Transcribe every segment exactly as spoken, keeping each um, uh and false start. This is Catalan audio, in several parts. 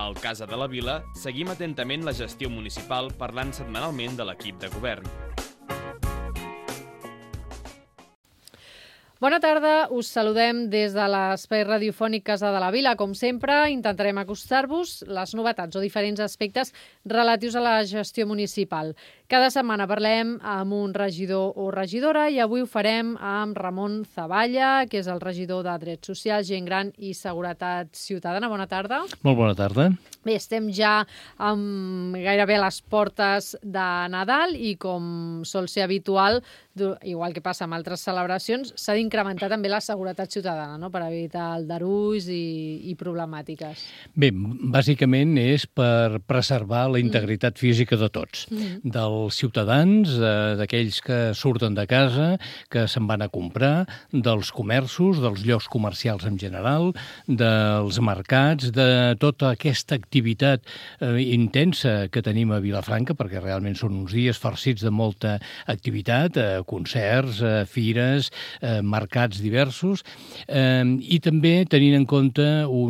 Al Casa de la Vila seguim atentament la gestió municipal parlant setmanalment de l'equip de govern. Bona tarda, us saludem des de l'espai radiofònic Casa de la Vila. Com sempre, intentarem acostar-vos les novetats o diferents aspectes relatius a la gestió municipal. Cada setmana parlem amb un regidor o regidora i avui ho farem amb Ramon Zavalla, que és el regidor de Drets Socials, Gent Gran i Seguretat Ciutadana. Bona tarda. Molt bona tarda. Bé, estem ja amb gairebé a les portes de Nadal i, com sol ser habitual, igual que passa amb altres celebracions, s'ha d'incrementar també la seguretat ciutadana, no?, per evitar aldarulls i, i problemàtiques. Bé, bàsicament és per preservar la integritat mm. física de tots, mm. dels ciutadans, eh, d'aquells que surten de casa, que se'n van a comprar, dels comerços, dels llocs comercials en general, dels mercats, de tota aquesta activitat eh, intensa que tenim a Vilafranca, perquè realment són uns dies farcits de molta activitat, eh, concerts, eh, fires, eh, mercats diversos, eh, i també tenint en compte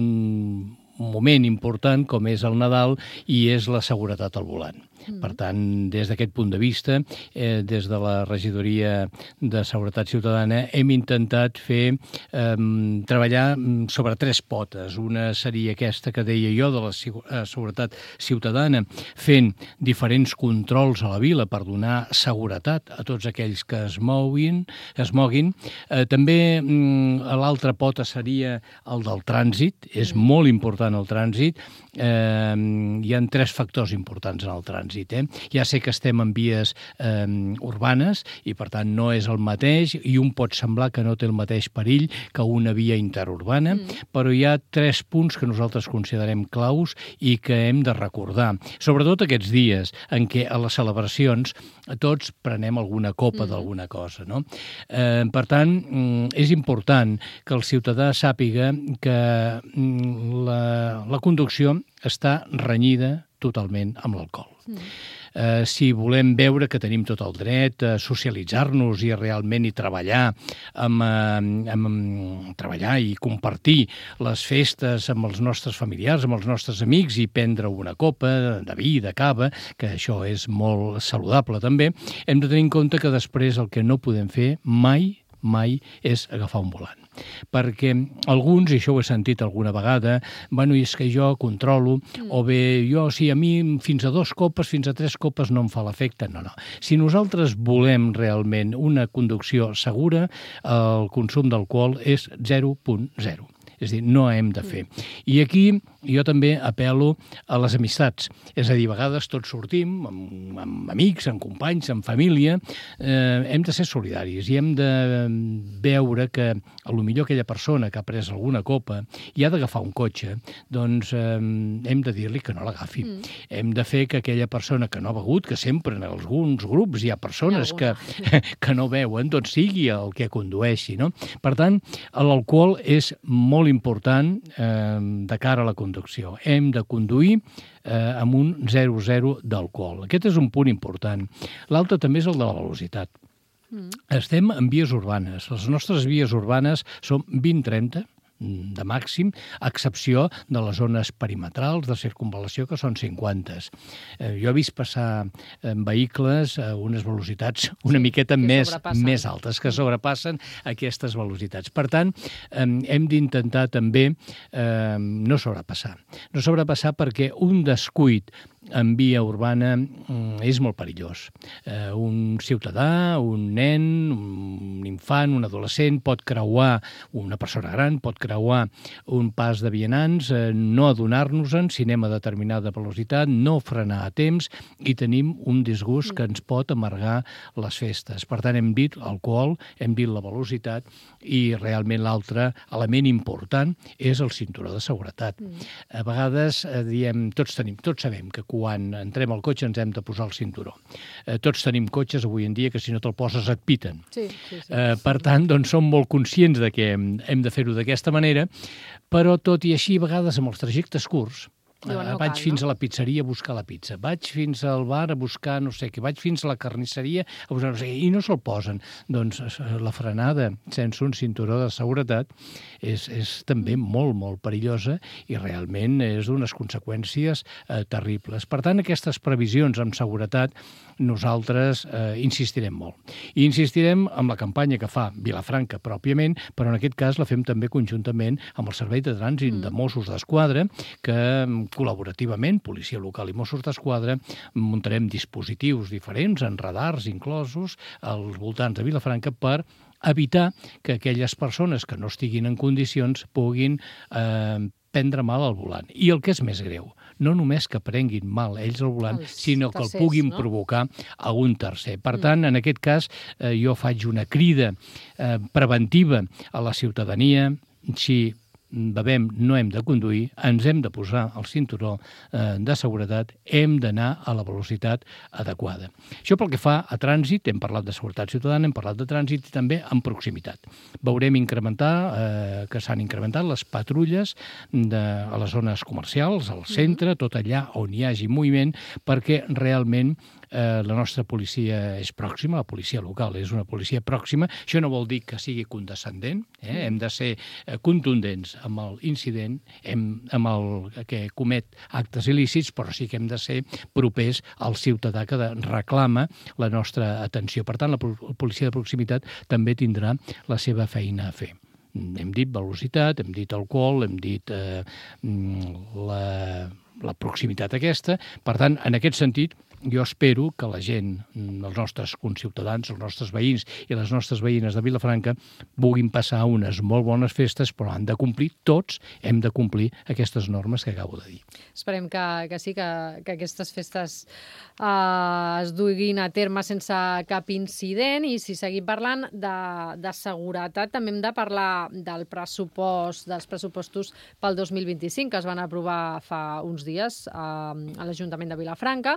un moment important com és el Nadal i és la seguretat al volant. Per tant, des d'aquest punt de vista, eh, des de la Regidoria de Seguretat Ciutadana hem intentat fer eh, treballar sobre tres potes. Una seria aquesta que deia jo de la seguretat ciutadana, fent diferents controls a la vila per donar seguretat a tots aquells que es moguin, es moguin. Eh, també mm, l'altra pota seria el del trànsit. És molt important el trànsit. Eh, hi ha tres factors importants en el trànsit. Eh? Ja sé que estem en vies eh, urbanes i, per tant, no és el mateix i un pot semblar que no té el mateix perill que una via interurbana, mm. però hi ha tres punts que nosaltres considerem claus i que hem de recordar. Sobretot aquests dies en què a les celebracions tots prenem alguna copa mm. d'alguna cosa, no? Eh, per tant, és important que el ciutadà sàpiga que la, la conducció està renyida totalment amb l'alcohol. Mm. Eh, si volem veure que tenim tot el dret a socialitzar-nos i realment i treballar amb, amb, amb treballar i compartir les festes amb els nostres familiars, amb els nostres amics i prendre una copa de vi, de cava, que això és molt saludable també, hem de tenir en compte que després el que no podem fer mai mai és agafar un volant. Perquè alguns, i això ho he sentit alguna vegada, bueno, és que jo controlo, mm. o bé jo, sí, a mi fins a dos copes, fins a tres copes no em fa l'efecte. No, no. Si nosaltres volem realment una conducció segura, el consum d'alcohol és zero coma zero. És a dir, no hem de fer. I aquí jo també apel·lo a les amistats. És a dir, a vegades tots sortim amb, amb amics, amb companys, amb família. Eh, hem de ser solidaris i hem de veure que a lo millor aquella persona que ha pres alguna copa i ha d'agafar un cotxe, doncs eh, hem de dir-li que no l'agafi. Mm. Hem de fer que aquella persona que no ha begut, que sempre en alguns grups hi ha persones que, que no beuen, doncs sigui el que condueixi, no? Per tant, l'alcohol és molt important eh, de cara a la conducció. Hem de conduir eh, amb un zero coma zero d'alcohol. Aquest és un punt important. L'altre també és el de la velocitat. Mm. Estem en vies urbanes. Les nostres vies urbanes són vint trenta de màxim, a excepció de les zones perimetrals de circunvalació, que són cinquanta. Eh, jo he vist passar eh, vehicles a unes velocitats una sí, miqueta més, més altes, que sobrepassen aquestes velocitats. Per tant, eh, hem d'intentar també eh, no sobrepassar. No sobrepassar perquè un descuit en via urbana mm, és molt perillós. Eh, un ciutadà, un nen, un infant, un adolescent pot creuar, una persona gran pot creuar un pas de vianants, eh, no adonar-nos-en si anem a determinada velocitat, no frenar a temps i tenim un disgust que ens pot amargar les festes. Per tant, hem dit l'alcohol, hem dit la velocitat i realment l'altre element important és el cinturó de seguretat. Mm. A vegades eh, diem, tots tenim, tots sabem que quan entrem al cotxe ens hem de posar el cinturó. Eh, tots tenim cotxes avui en dia que si no te'l poses et piten. Sí, sí, sí. Eh, per tant, doncs som molt conscients de que hem, hem de fer-ho d'aquesta manera, però tot i així, a vegades amb els trajectes curts, Diuen, no vaig cal, fins no? a la pizzeria a buscar la pizza, vaig fins al bar a buscar no sé què, vaig fins a la carnisseria a buscar no sé què, i no se'l posen. Doncs la frenada sense un cinturó de seguretat és, és també molt, molt perillosa i realment és unes conseqüències eh, terribles. Per tant, aquestes previsions amb seguretat nosaltres eh, insistirem molt. I insistirem amb la campanya que fa Vilafranca pròpiament, però en aquest cas la fem també conjuntament amb el Servei de Trànsit mm. de Mossos d'Esquadra, que col·laborativament, policia local i Mossos d'Esquadra, muntarem dispositius diferents, en radars inclosos, als voltants de Vilafranca per evitar que aquelles persones que no estiguin en condicions puguin eh, prendre mal al volant. I el que és més greu, no només que prenguin mal ells al volant, Els sinó que tercers, el puguin no? provocar a un tercer. Per tant, en aquest cas, eh, jo faig una crida eh, preventiva a la ciutadania. Si bevem, no hem de conduir, ens hem de posar el cinturó eh, de seguretat, hem d'anar a la velocitat adequada. Això pel que fa a trànsit, hem parlat de seguretat ciutadana, hem parlat de trànsit i també en proximitat. Veurem incrementar, eh, que s'han incrementat les patrulles de, a les zones comercials, al centre, tot allà on hi hagi moviment, perquè realment Eh, la nostra policia és pròxima, la policia local és una policia pròxima. Això no vol dir que sigui condescendent, eh? Hem de ser eh, contundents amb l'incident, amb el que comet actes il·lícits, però sí que hem de ser propers al ciutadà que reclama la nostra atenció. Per tant, la policia de proximitat també tindrà la seva feina a fer. Hem dit velocitat, hem dit alcohol, hem dit eh, la, la proximitat aquesta. Per tant, en aquest sentit, jo espero que la gent, els nostres conciutadans, els nostres veïns i les nostres veïnes de Vilafranca puguin passar unes molt bones festes, però han de complir, tots hem de complir aquestes normes que acabo de dir. Esperem que, que sí, que, que aquestes festes eh, es duguin a terme sense cap incident. I si seguim parlant de, de seguretat, també hem de parlar del pressupost, dels pressupostos pel dos mil vint-i-cinc, que es van aprovar fa uns dies eh, a l'Ajuntament de Vilafranca.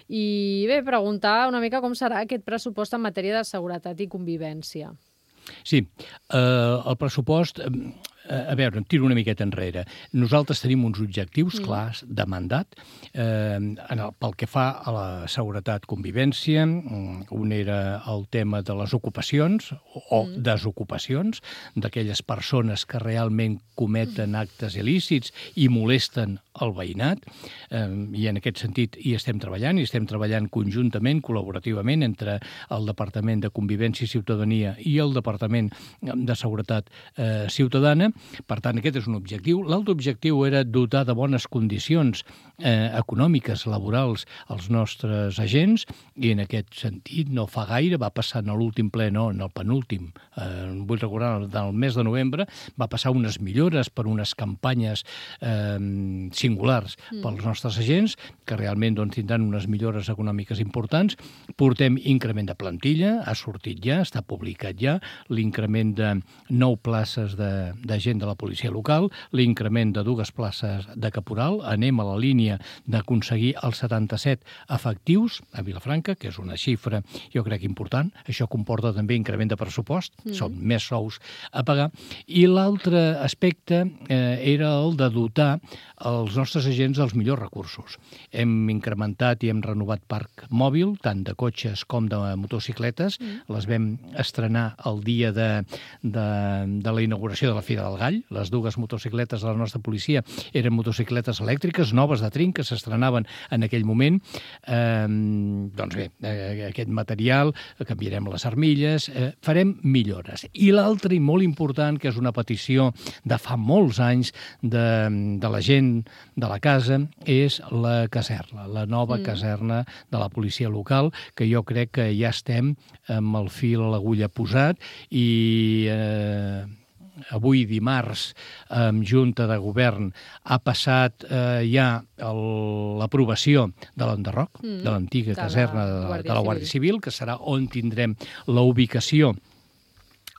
I bé, preguntar una mica com serà aquest pressupost en matèria de seguretat i convivència. Sí, eh, el pressupost, eh, a veure, em tiro una miqueta enrere. Nosaltres tenim uns objectius mm. clars de mandat eh, en el, pel que fa a la seguretat convivència. Un era el tema de les ocupacions o mm. desocupacions, d'aquelles persones que realment cometen actes il·lícits i molesten el veïnat, eh, i en aquest sentit hi estem treballant, i estem treballant conjuntament, col·laborativament, entre el Departament de Convivència i Ciutadania i el Departament de Seguretat eh, Ciutadana. Per tant, aquest és un objectiu. L'altre objectiu era dotar de bones condicions eh, econòmiques, laborals, als nostres agents, i en aquest sentit no fa gaire, va passar en l'últim ple, no, en el penúltim, eh, vull recordar, del mes de novembre, va passar unes millores per unes campanyes eh, singulars mm. pels nostres agents, que realment doncs, tindran unes millores econòmiques importants. Portem increment de plantilla, ha sortit ja, està publicat ja, l'increment de nou places de, de gent de la policia local, l'increment de dues places de caporal, anem a la línia d'aconseguir els setanta-set efectius a Vilafranca, que és una xifra, jo crec, important. Això comporta també increment de pressupost, mm. són més sous a pagar. I l'altre aspecte eh, era el de dotar els nostres agents dels millors recursos. Hem incrementat i hem renovat parc mòbil, tant de cotxes com de motocicletes. Mm. Les vam estrenar el dia de, de, de la inauguració de la Fira del Gall. Les dues motocicletes de la nostra policia eren motocicletes elèctriques, noves de trinc, que s'estrenaven en aquell moment. Eh, doncs bé, eh, aquest material, canviarem les armilles, eh, farem millores. I l'altre, i molt important, que és una petició de fa molts anys de, de la gent de la casa, és la caserna, la nova mm. caserna de la policia local, que jo crec que ja estem amb el fil a l'agulla posat i eh, avui dimarts amb Junta de Govern ha passat eh, ja l'aprovació de l'enderroc, mm. de l'antiga caserna de, de la Guàrdia Civil, que serà on tindrem la ubicació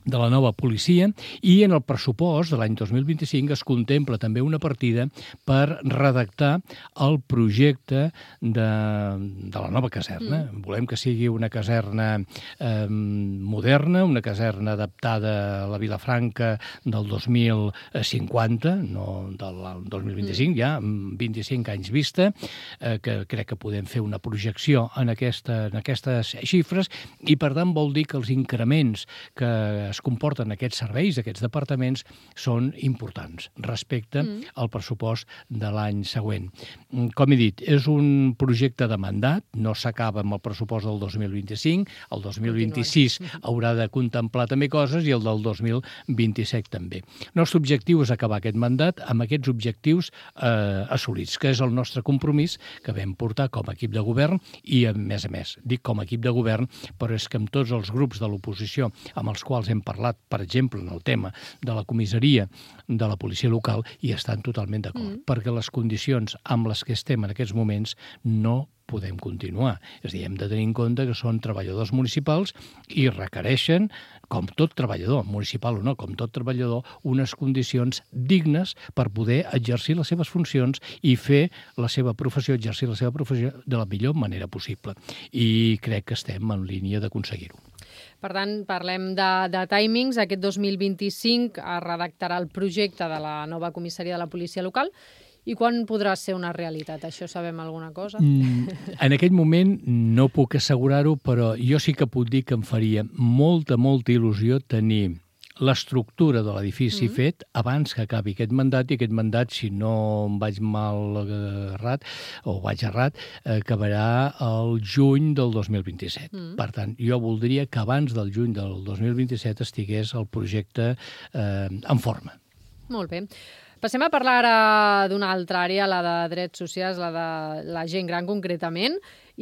de la nova policia, i en el pressupost de l'any dos mil vint-i-cinc es contempla també una partida per redactar el projecte de, de la nova caserna. Mm. Volem que sigui una caserna eh, moderna, una caserna adaptada a la Vilafranca del dos mil cinquanta, no del dos mil vint-i-cinc, mm. ja amb vint-i-cinc anys vista, eh, que crec que podem fer una projecció en, aquesta, en aquestes xifres, i per tant vol dir que els increments que es comporten aquests serveis, aquests departaments, són importants respecte mm. al pressupost de l'any següent. Com he dit, és un projecte de mandat, no s'acaba amb el pressupost del dos mil vint-i-cinc, el dos mil vint-i-sis haurà de contemplar també coses i el del dos mil vint-i-set també. El nostre objectiu és acabar aquest mandat amb aquests objectius eh, assolits, que és el nostre compromís que vam portar com a equip de govern i, a més a més, dic com a equip de govern, però és que amb tots els grups de l'oposició amb els quals hem parlat, per exemple, en el tema de la comissaria de la policia local, hi estan totalment d'acord, mm. perquè les condicions amb les que estem en aquests moments no podem continuar. És a dir, hem de tenir en compte que són treballadors municipals i requereixen, com tot treballador, municipal o no, com tot treballador, unes condicions dignes per poder exercir les seves funcions i fer la seva professió, exercir la seva professió de la millor manera possible. I crec que estem en línia d'aconseguir-ho. Per tant, parlem de, de timings. Aquest dos mil vint-i-cinc es redactarà el projecte de la nova comissaria de la policia local. I quan podrà ser una realitat? Això sabem alguna cosa? Mm, en aquest moment no puc assegurar-ho, però jo sí que puc dir que em faria molta, molta il·lusió tenir l'estructura de l'edifici mm. fet abans que acabi aquest mandat, i aquest mandat, si no em vaig mal errat, o vaig errat, acabarà el juny del dos mil vint-i-set. Mm. Per tant, jo voldria que abans del juny del dos mil vint-i-set estigués el projecte eh, en forma. Molt bé. Passem a parlar ara d'una altra àrea, la de drets socials, la de la gent gran concretament,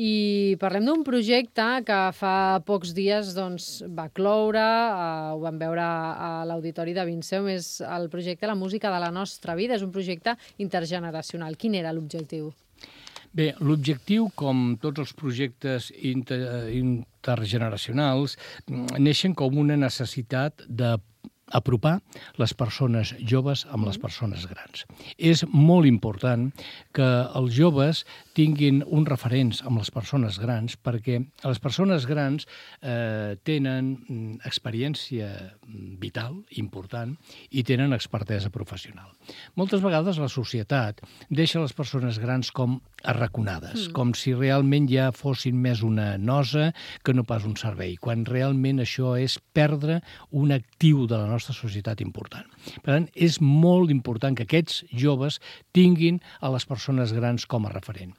i parlem d'un projecte que fa pocs dies doncs, va cloure, eh, ho vam veure a l'Auditori de Vinceum, és el projecte La música de la nostra vida, és un projecte intergeneracional. Quin era l'objectiu? Bé, l'objectiu, com tots els projectes inter intergeneracionals, neixen com una necessitat de apropar les persones joves amb les persones grans. És molt important que els joves tinguin uns referents amb les persones grans, perquè les persones grans eh, tenen experiència vital important i tenen expertesa professional. Moltes vegades la societat deixa les persones grans com arraconades, mm. com si realment ja fossin més una nosa que no pas un servei, quan realment això és perdre un actiu de la nostra societat important. Per tant, és molt important que aquests joves tinguin a les persones grans com a referent.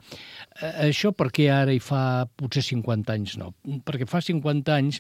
Això perquè ara hi fa potser cinquanta anys no. Perquè fa cinquanta anys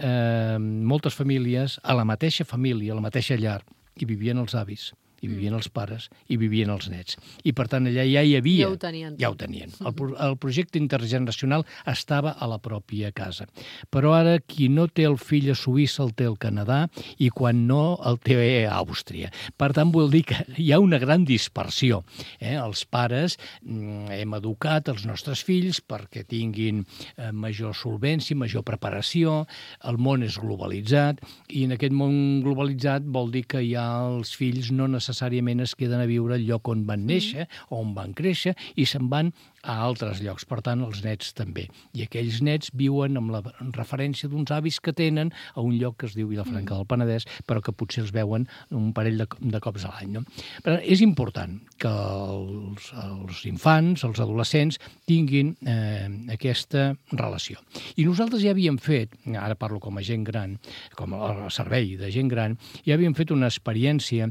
eh, moltes famílies, a la mateixa família, a la mateixa llar, hi vivien els avis, hi vivien els pares, hi vivien els nets. I, per tant, allà ja hi havia... Ja ho tenien. Ja ho tenien. El, el projecte intergeneracional estava a la pròpia casa. Però ara, qui no té el fill a Suïssa el té al Canadà i quan no el té a Àustria. Per tant, vol dir que hi ha una gran dispersió. Eh? Els pares hem educat els nostres fills perquè tinguin eh, major solvència, major preparació, el món és globalitzat i en aquest món globalitzat vol dir que ja els fills no necessàriament necessàriament es queden a viure al lloc on van néixer o on van créixer i se'n van a altres llocs. Per tant, els nets també. I aquells nets viuen amb la referència d'uns avis que tenen a un lloc que es diu Vilafranca del Penedès, però que potser els veuen un parell de, de cops a l'any. No? Per tant, és important que els, els infants, els adolescents, tinguin eh, aquesta relació. I nosaltres ja havíem fet, ara parlo com a gent gran, com a servei de gent gran, ja havíem fet una experiència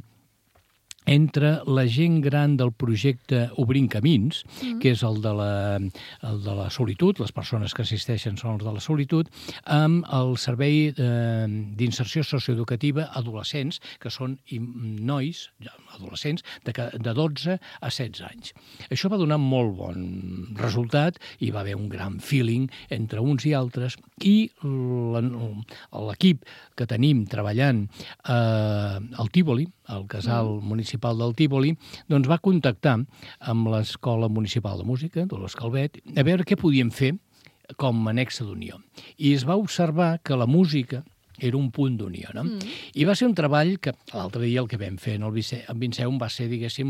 entre la gent gran del projecte Obrint Camins, mm. que és el de, la, el de la solitud, les persones que assisteixen són els de la solitud, amb el servei eh, d'inserció socioeducativa adolescents, que són nois, adolescents, de, de dotze a setze anys. Això va donar molt bon resultat, i va haver un gran feeling entre uns i altres, i l'equip que tenim treballant eh, al Tívoli, al casal mm. municipal del Tívoli, doncs va contactar amb l'Escola Municipal de Música, de l'Escalvet, a veure què podíem fer com a nexe d'unió. I es va observar que la música Era un punt d'unió, no? Mm. I va ser un treball que l'altre dia el que vam fer en el Vinceum va ser, diguéssim,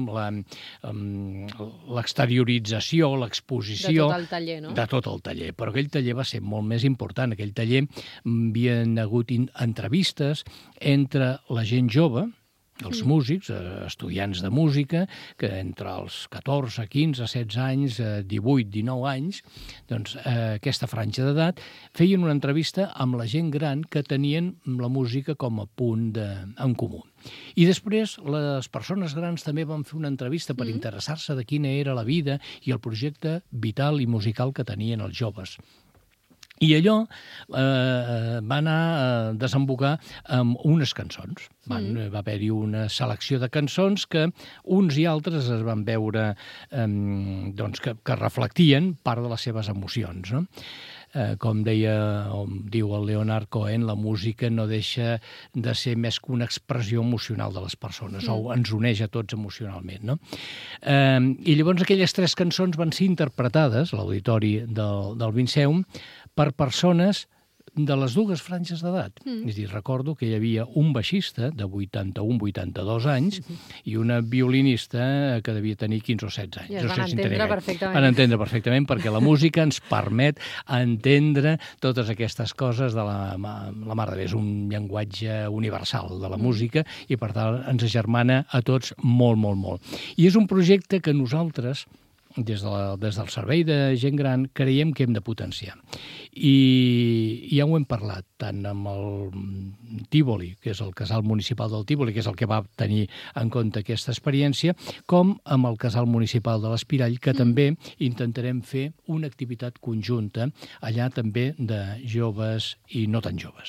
l'exteriorització, l'exposició... De tot el taller, no? De tot el taller. Però aquell taller va ser molt més important. Aquell taller havien hagut entrevistes entre la gent jove, els mm. músics, estudiants de música, que entre els catorze, quinze, setze anys, divuit, dinou anys, doncs eh, aquesta franja d'edat, feien una entrevista amb la gent gran que tenien la música com a punt de, en comú. I després les persones grans també van fer una entrevista per mm. interessar-se de quina era la vida i el projecte vital i musical que tenien els joves. I allò eh, va anar a desembocar amb unes cançons. Van, mm. Va haver-hi una selecció de cançons que uns i altres es van veure eh, doncs que, que reflectien part de les seves emocions, no? Eh, com deia, o diu el Leonard Cohen, la música no deixa de ser més que una expressió emocional de les persones, mm. o ens uneix a tots emocionalment, no? Eh, I llavors aquelles tres cançons van ser interpretades a l'auditori del, del Vinceum per persones de les dues franges d'edat. Mm. És a dir, recordo que hi havia un baixista de vuitanta-un vuitanta-dos anys i una violinista que devia tenir quinze o setze anys. I es van no sé entendre si perfectament. Van entendre perfectament perquè la música ens permet entendre totes aquestes coses de la, la mar de bé. És un llenguatge universal de la música i, per tant, ens agermana a tots molt, molt, molt. I és un projecte que nosaltres, des, de la, des del Servei de Gent Gran, creiem que hem de potenciar. I ja ho hem parlat, tant amb el Tívoli, que és el casal municipal del Tívoli, que és el que va tenir en compte aquesta experiència, com amb el casal municipal de l'Espirall, que mm. també intentarem fer una activitat conjunta, allà també de joves i no tan joves.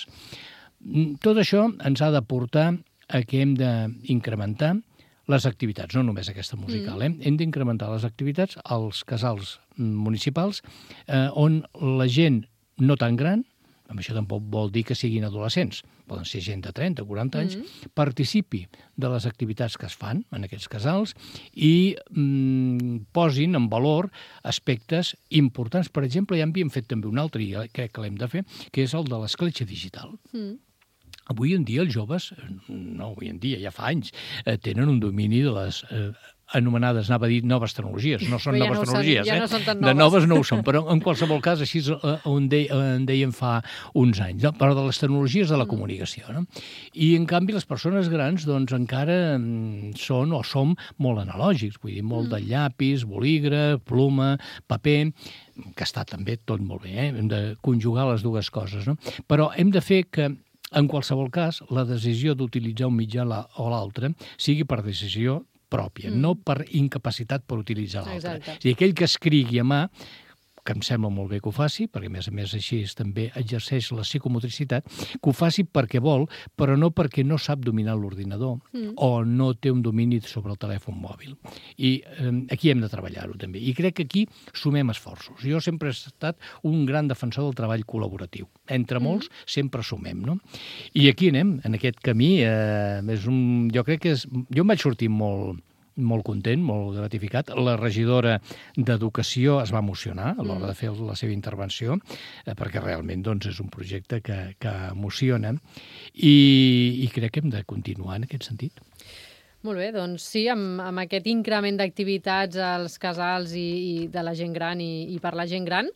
Tot això ens ha de portar a que hem d'incrementar les activitats, no només aquesta musical. Eh? Hem d'incrementar les activitats als casals municipals eh, on la gent no tan gran, amb això tampoc vol dir que siguin adolescents, poden ser gent de trenta, quaranta anys, mm. participi de les activitats que es fan en aquests casals i mm, posin en valor aspectes importants. Per exemple, ja havíem fet també un altre, i crec que l'hem de fer, que és el de l'escletxa digital. Mm. Avui en dia els joves, no avui en dia, ja fa anys, eh, tenen un domini de les eh, anomenades, anava a dir, noves tecnologies. No són ja noves no tecnologies, són, ja eh? no són tan noves. De noves no ho són, però en qualsevol cas així eh, on de, en deien fa uns anys, no? Però de les tecnologies de la comunicació. No? I en canvi les persones grans doncs encara són o som molt analògics, vull dir, molt mm. de llapis, bolígraf, pluma, paper, que està també tot molt bé, eh? Hem de conjugar les dues coses, no? Però hem de fer que en qualsevol cas, la decisió d'utilitzar un mitjà o l'altre sigui per decisió pròpia, mm. no per incapacitat per utilitzar l'altre. És a dir, aquell que escrigui a mà, que em sembla molt bé que ho faci, perquè a més a més així també exerceix la psicomotricitat, que ho faci perquè vol, però no perquè no sap dominar l'ordinador mm. o no té un domini sobre el telèfon mòbil. I eh, aquí hem de treballar-ho també. I crec que aquí sumem esforços. Jo sempre he estat un gran defensor del treball col·laboratiu. Entre mm. molts sempre sumem, no? I aquí anem, en aquest camí. Eh, és un, jo crec que és, jo em vaig sortir molt molt content, molt gratificat. La regidora d'Educació es va emocionar a l'hora de fer la seva intervenció, eh, perquè realment doncs, és un projecte que, que emociona i, i crec que hem de continuar en aquest sentit. Molt bé, doncs sí, amb, amb aquest increment d'activitats als casals i, i de la gent gran i, i per la gent gran,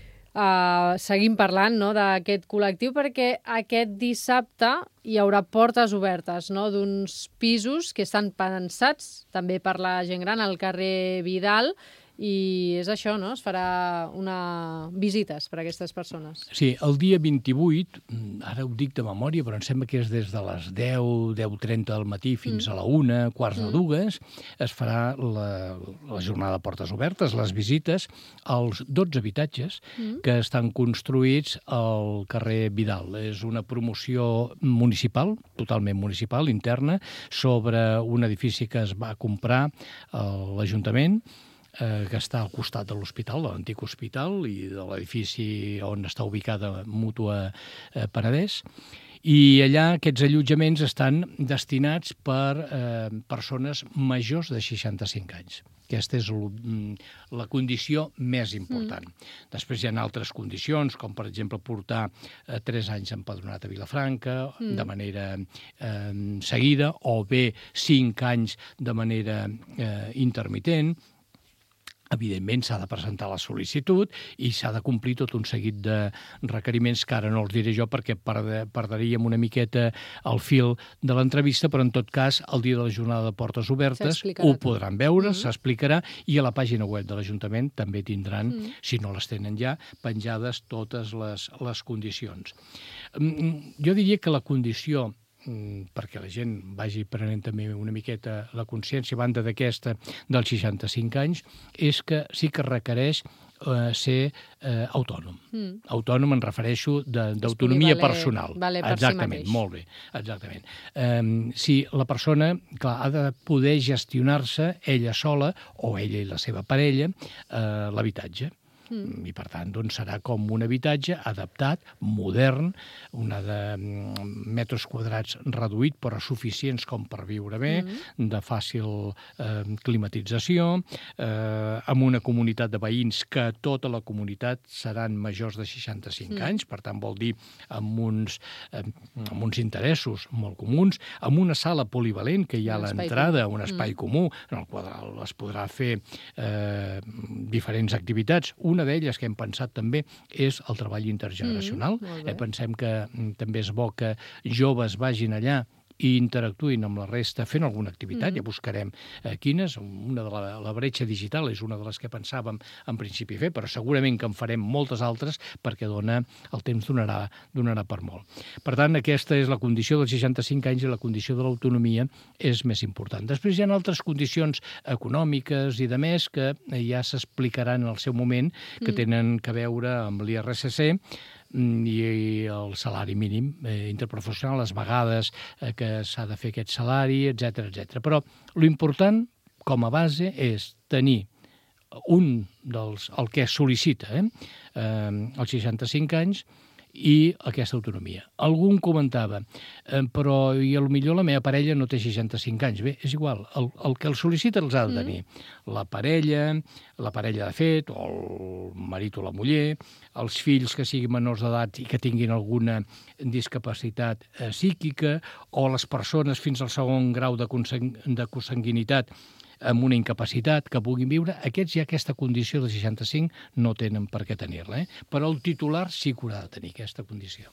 Uh, seguim parlant, no, d'aquest col·lectiu, perquè aquest dissabte hi haurà portes obertes, no, d'uns pisos que estan pensats també per la gent gran al carrer Vidal, i és això, no? Es farà una visites per a aquestes persones. Sí, el dia vint-i-vuit, ara ho dic de memòria, però em sembla que és des de les deu, deu trenta del matí fins mm. a la una, quarts de dues, es farà la, la jornada de portes obertes, les visites als dotze habitatges mm. que estan construïts al carrer Vidal. És una promoció municipal, totalment municipal, interna, sobre un edifici que es va comprar a l'Ajuntament, eh, que està al costat de l'hospital, de l'antic hospital, i de l'edifici on està ubicada Mútua eh, Penedès. I allà aquests allotjaments estan destinats per eh, persones majors de seixanta-cinc anys. Aquesta és la condició més important. Mm. Després hi ha altres condicions, com per exemple portar eh, tres anys empadronat a Vilafranca mm. de manera eh, seguida, o bé cinc anys de manera eh, intermitent. Evidentment, s'ha de presentar la sol·licitud i s'ha de complir tot un seguit de requeriments que ara no els diré jo perquè perdríem una miqueta el fil de l'entrevista, però en tot cas, el dia de la jornada de portes obertes ho podran veure, mm-hmm. s'explicarà, i a la pàgina web de l'Ajuntament també tindran, mm-hmm. si no les tenen ja, penjades totes les, les condicions. Jo diria que la condició, perquè la gent vagi prenent també una miqueta la consciència a banda d'aquesta dels seixanta-cinc anys, és que sí que requereix eh, ser eh, autònom. Mm. Autònom em refereixo d'autonomia personal. Valer per exactament, si molt bé. Exactament. Eh, si la persona, clar, ha de poder gestionar-se ella sola o ella i la seva parella eh, l'habitatge. Mm. I, per tant, doncs, serà com un habitatge adaptat, modern, una de metres quadrats reduït, però suficients com per viure bé, mm. de fàcil eh, climatització, eh, amb una comunitat de veïns que tota la comunitat seran majors de seixanta-cinc mm. anys, per tant, vol dir amb uns, eh, amb uns interessos molt comuns, amb una sala polivalent que hi ha a l'entrada, un espai mm. comú, en el qual es podrà fer eh, diferents activitats. Una d'elles que hem pensat també és el treball intergeneracional. Mm, eh, pensem que també és bo que joves vagin allà i interactuïn amb la resta fent alguna activitat, mm. ja buscarem eh, quines. Una de la, la bretxa digital és una de les que pensàvem en principi fer, però segurament que en farem moltes altres perquè dona, el temps donarà, donarà per molt. Per tant, aquesta és la condició dels seixanta-cinc anys i la condició de l'autonomia és més important. Després hi ha altres condicions econòmiques i de més que ja s'explicaran en el seu moment, que mm. tenen que veure amb l'I R S C, i el salari mínim eh, interprofessional, les vegades eh, que s'ha de fer aquest salari, etcètera, etcètera. Però l'important, com a base, és tenir un dels, el que es sol·licita, eh, eh, als seixanta-cinc anys, i aquesta autonomia. Algú em comentava, eh, però i potser la meva parella no té seixanta-cinc anys. Bé, és igual, el, el que el sol·licita els ha de tenir. Mm. La parella, la parella de fet, o el marit o la muller, els fills que siguin menors d'edat i que tinguin alguna discapacitat eh, psíquica, o les persones fins al segon grau de, consang de consanguinitat amb una incapacitat que puguin viure, aquests ja aquesta condició de seixanta-cinc no tenen per què tenir-la. Eh? Però el titular sí que haurà de tenir aquesta condició.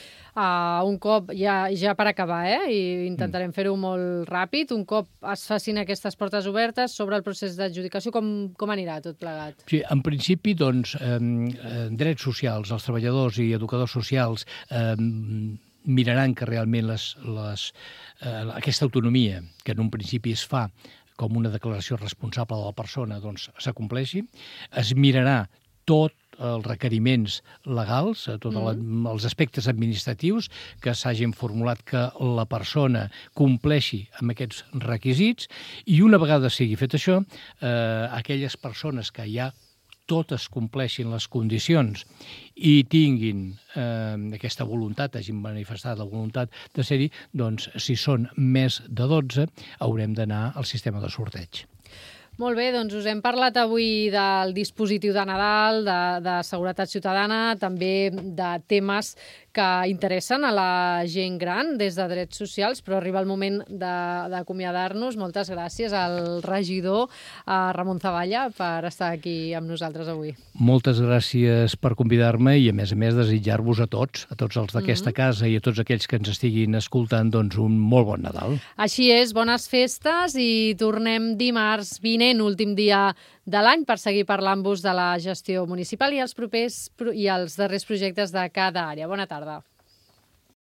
Uh, un cop, ja, ja per acabar, eh? I intentarem mm. fer-ho molt ràpid, un cop es facin aquestes portes obertes sobre el procés d'adjudicació, com, com anirà tot plegat? Sí, en principi, doncs, eh, drets socials, els treballadors i educadors socials eh, miraran que realment les, les, eh, aquesta autonomia, que en un principi es fa com una declaració responsable de la persona, doncs s'acompleixi. Es mirarà tot els requeriments legals, tots mm. els aspectes administratius que s'hagin formulat que la persona compleixi amb aquests requisits, i una vegada sigui fet això, eh, aquelles persones que ja totes compleixin les condicions i tinguin eh, aquesta voluntat, hagin manifestat la voluntat de ser-hi, doncs, si són més de dotze, haurem d'anar al sistema de sorteig. Molt bé, doncs us hem parlat avui del dispositiu de Nadal, de, de seguretat ciutadana, també de temes que interessen a la gent gran des de drets socials, però arriba el moment d'acomiadar-nos. Moltes gràcies al regidor a Ramon Zavalla per estar aquí amb nosaltres avui. Moltes gràcies per convidar-me i, a més a més, desitjar-vos a tots, a tots els d'aquesta mm-hmm. casa i a tots aquells que ens estiguin escoltant, doncs un molt bon Nadal. Així és, bones festes i tornem dimarts vinent, últim dia de l'any, per seguir parlant-vos de la gestió municipal i els propers i els darrers projectes de cada àrea. Bona tarda.